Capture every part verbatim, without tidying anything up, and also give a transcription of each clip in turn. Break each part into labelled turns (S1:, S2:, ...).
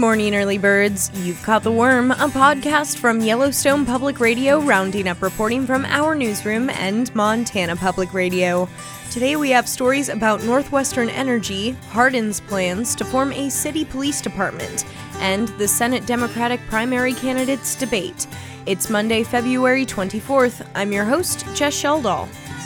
S1: morning, early birds. You've caught the worm, a podcast from Yellowstone Public Radio, rounding up reporting from our newsroom and Montana Public Radio. Today we have stories about Northwestern Energy, Hardin's plans to form a city police department, and the Senate Democratic primary candidates debate. It's Monday, February twenty-fourth. I'm your host, Jess Sheldall.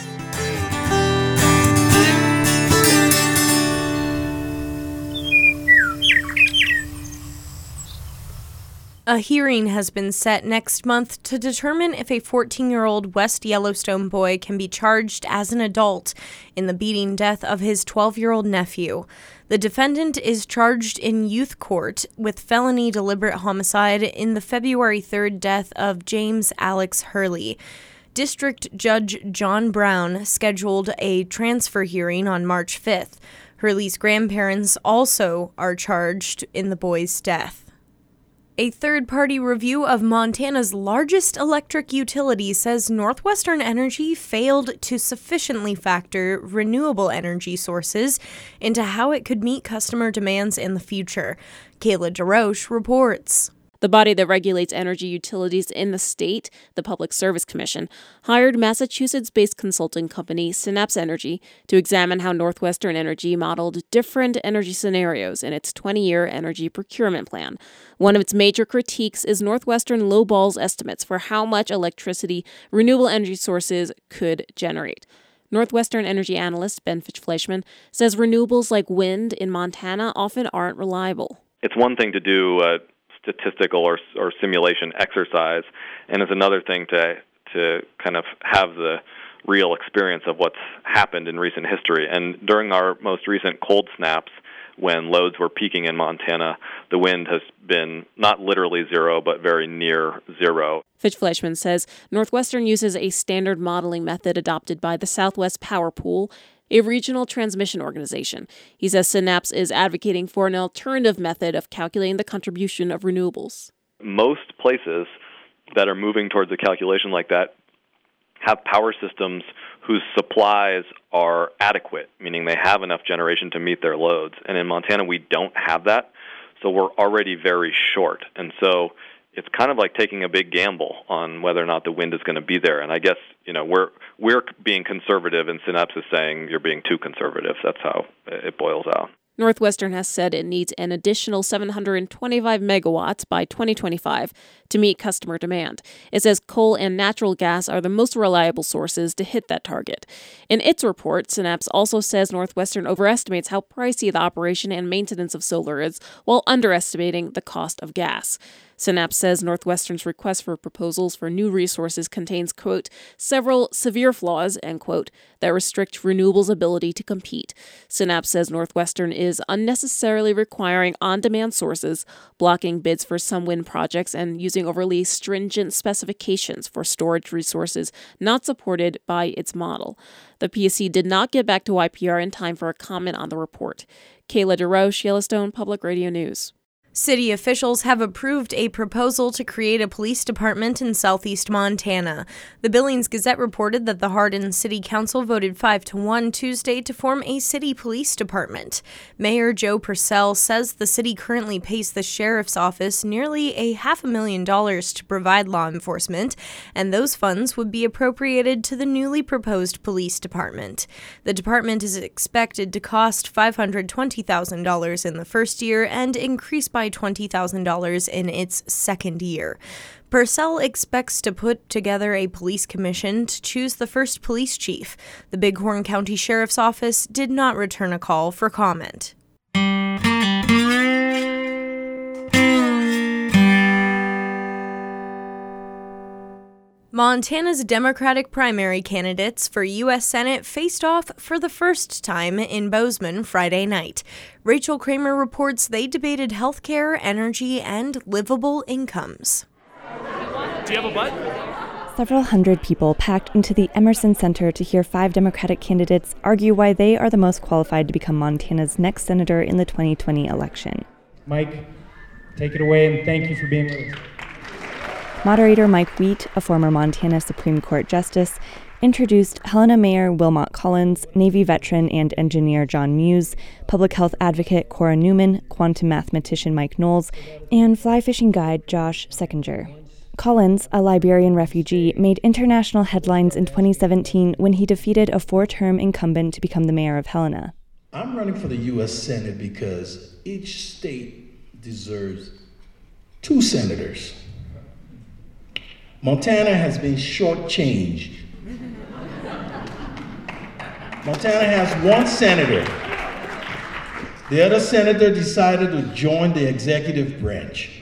S1: A hearing has been set next month to determine if a fourteen-year-old West Yellowstone boy can be charged as an adult in the beating death of his twelve-year-old nephew. The defendant is charged in youth court with felony deliberate homicide in the February third death of James Alex Hurley. District Judge John Brown scheduled a transfer hearing on March fifth. Hurley's grandparents also are charged in the boy's death. A third-party review of Montana's largest electric utility says Northwestern Energy failed to sufficiently factor renewable energy sources into how it could meet customer demands in the future. Kayla DeRoche reports.
S2: The body that regulates energy utilities in the state, the Public Service Commission, hired Massachusetts-based consulting company Synapse Energy to examine how Northwestern Energy modeled different energy scenarios in its twenty-year energy procurement plan. One of its major critiques is Northwestern lowballs estimates for how much electricity renewable energy sources could generate. Northwestern Energy analyst Ben Fitch-Fleischman says renewables like wind in Montana often aren't reliable.
S3: It's one thing to do uh, statistical or, or simulation exercise, and it's another thing to to kind of have the real experience of what's happened in recent history. And during our most recent cold snaps, when loads were peaking in Montana, the wind has been not literally zero, but very near zero.
S2: Fitch-Fleischman says Northwestern uses a standard modeling method adopted by the Southwest Power Pool, a regional transmission organization. He says Synapse is advocating for an alternative method of calculating the contribution of renewables.
S3: Most places that are moving towards a calculation like that have power systems whose supplies are adequate, meaning they have enough generation to meet their loads. And in Montana, we don't have that, so we're already very short. And so it's kind of like taking a big gamble on whether or not the wind is going to be there. And I guess, you know, we're we're being conservative, and Synapse is saying you're being too conservative. That's how it boils out.
S2: Northwestern has said it needs an additional seven hundred twenty-five megawatts by twenty twenty-five to meet customer demand. It says coal and natural gas are the most reliable sources to hit that target. In its report, Synapse also says Northwestern overestimates how pricey the operation and maintenance of solar is, while underestimating the cost of gas. Synapse says Northwestern's request for proposals for new resources contains, quote, several severe flaws, end quote, that restrict renewables' ability to compete. Synapse says Northwestern is unnecessarily requiring on-demand sources, blocking bids for some wind projects, and using overly stringent specifications for storage resources not supported by its model. The P S C did not get back to Y P R in time for a comment on the report. Kayla DeRoche, Yellowstone Public Radio News.
S1: City officials have approved a proposal to create a police department in southeast Montana. The Billings Gazette reported that the Hardin City Council voted five to one Tuesday to form a city police department. Mayor Joe Purcell says the city currently pays the sheriff's office nearly a half a million dollars to provide law enforcement, and those funds would be appropriated to the newly proposed police department. The department is expected to cost five hundred twenty thousand dollars in the first year and increase by twenty thousand dollars in its second year. Purcell expects to put together a police commission to choose the first police chief. The Bighorn County Sheriff's Office did not return a call for comment. Montana's Democratic primary candidates for U S Senate faced off for the first time in Bozeman Friday night. Rachel Kramer reports they debated healthcare, energy, and livable incomes.
S4: Do you have a butt?
S5: Several hundred people packed into the Emerson Center to hear five Democratic candidates argue why they are the most qualified to become Montana's next senator in the twenty twenty election.
S4: Mike, take it away, and thank you for being with us.
S5: Moderator Mike Wheat, a former Montana Supreme Court justice, introduced Helena Mayor Wilmot Collins, Navy veteran and engineer John Muse, public health advocate Cora Newman, quantum mathematician Mike Knowles, and fly fishing guide Josh Seckinger. Collins, a Liberian refugee, made international headlines in twenty seventeen when he defeated a four-term incumbent to become the mayor of Helena.
S6: I'm running for the U S Senate because each state deserves two senators. Montana has been shortchanged. Montana has one senator. The other senator decided to join the executive branch.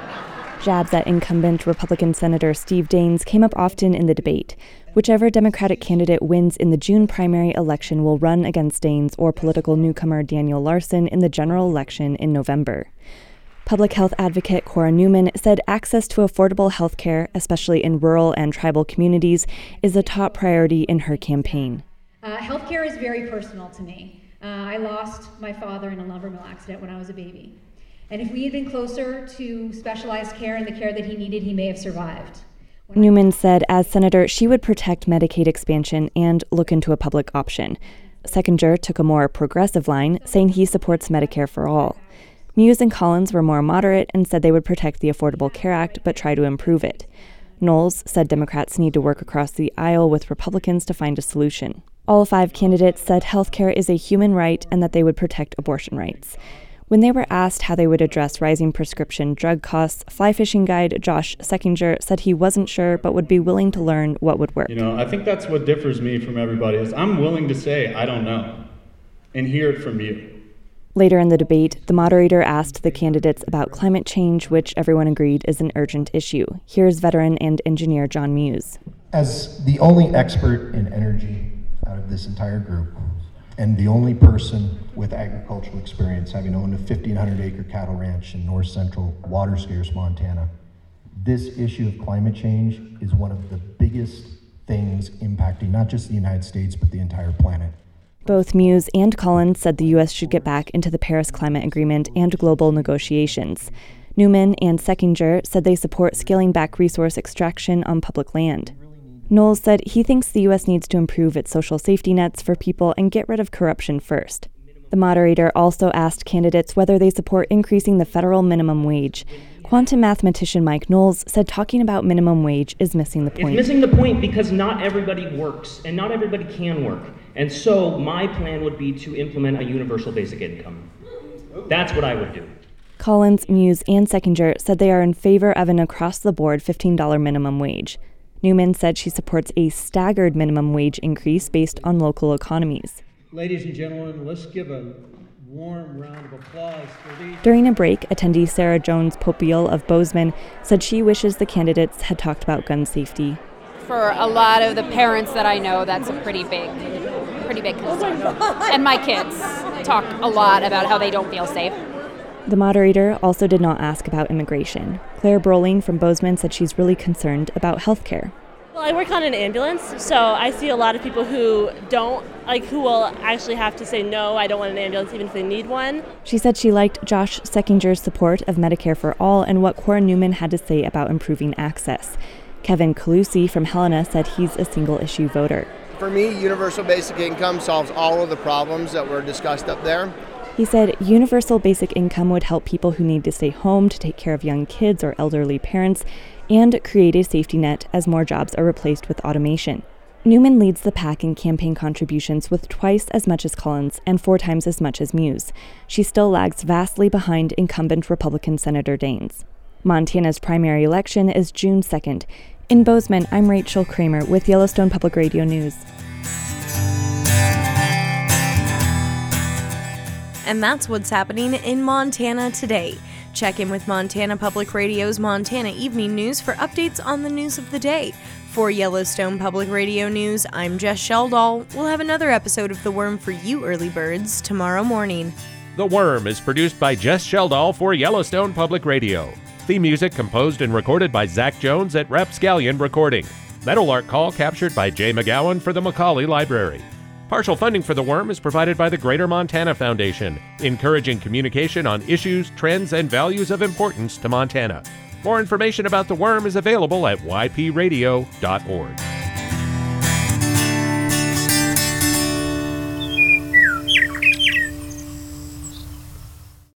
S5: Jabs at incumbent Republican Senator Steve Daines came up often in the debate. Whichever Democratic candidate wins in the June primary election will run against Daines or political newcomer Daniel Larson in the general election in November. Public health advocate Cora Newman said access to affordable health care, especially in rural and tribal communities, is a top priority in her campaign.
S7: Uh, healthcare is very personal to me. Uh, I lost my father in a lumber mill accident when I was a baby. And if we had been closer to specialized care and the care that he needed, he may have survived. When
S5: Newman said as senator, she would protect Medicaid expansion and look into a public option. Seckinger took a more progressive line, saying he supports Medicare for all. Muse and Collins were more moderate and said they would protect the Affordable Care Act but try to improve it. Knowles said Democrats need to work across the aisle with Republicans to find a solution. All five candidates said health care is a human right and that they would protect abortion rights. When they were asked how they would address rising prescription drug costs, fly fishing guide Josh Seckinger said he wasn't sure but would be willing to learn what would work.
S8: You know, I think that's what differs me from everybody is I'm willing to say I don't know and hear it from you.
S5: Later in the debate, the moderator asked the candidates about climate change, which everyone agreed is an urgent issue. Here's veteran and engineer John Muse.
S9: As the only expert in energy out of this entire group, and the only person with agricultural experience, having owned a fifteen hundred acre cattle ranch in north central water scarce Montana, this issue of climate change is one of the biggest things impacting not just the United States, but the entire planet.
S5: Both Muse and Collins said the U S should get back into the Paris Climate Agreement and global negotiations. Newman and Seckinger said they support scaling back resource extraction on public land. Knowles said he thinks the U S needs to improve its social safety nets for people and get rid of corruption first. The moderator also asked candidates whether they support increasing the federal minimum wage. Quantum mathematician Mike Knowles said talking about minimum wage is missing the point.
S10: It's missing the point because not everybody works and not everybody can work. And so my plan would be to implement a universal basic income. That's what I would do.
S5: Collins, Muse, and Seckinger said they are in favor of an across-the-board fifteen dollars minimum wage. Newman said she supports a staggered minimum wage increase based on local economies.
S6: Ladies and gentlemen, let's give a warm round of applause for these.
S5: During a break, attendee Sarah Jones Popiel of Bozeman said she wishes the candidates had talked about gun safety.
S11: For a lot of the parents that I know, that's a pretty big, pretty big concern. And my kids talk a lot about how they don't feel safe.
S5: The moderator also did not ask about immigration. Claire Broling from Bozeman said she's really concerned about health care.
S12: Well, I work on an ambulance, so I see a lot of people who don't, like, who will actually have to say, no, I don't want an ambulance, even if they need one.
S5: She said she liked Josh Seckinger's support of Medicare for All and what Cora Newman had to say about improving access. Kevin Calusi from Helena said he's a single-issue voter.
S13: For me, universal basic income solves all of the problems that were discussed up there.
S5: He said universal basic income would help people who need to stay home to take care of young kids or elderly parents and create a safety net as more jobs are replaced with automation. Newman leads the pack in campaign contributions with twice as much as Collins and four times as much as Muse. She still lags vastly behind incumbent Republican Senator Daines. Montana's primary election is June second. In Bozeman, I'm Rachel Kramer with Yellowstone Public Radio News.
S1: And that's what's happening in Montana today. Check in with Montana Public Radio's Montana Evening News for updates on the news of the day. For Yellowstone Public Radio News, I'm Jess Sheldall. We'll have another episode of The Worm for you early birds tomorrow morning.
S14: The Worm is produced by Jess Sheldall for Yellowstone Public Radio. Theme music composed and recorded by Zach Jones at Rapscallion Recording. Meadowlark Call captured by Jay McGowan for the Macaulay Library. Partial funding for The Worm is provided by the Greater Montana Foundation, encouraging communication on issues, trends, and values of importance to Montana. More information about The Worm is available at y p radio dot org.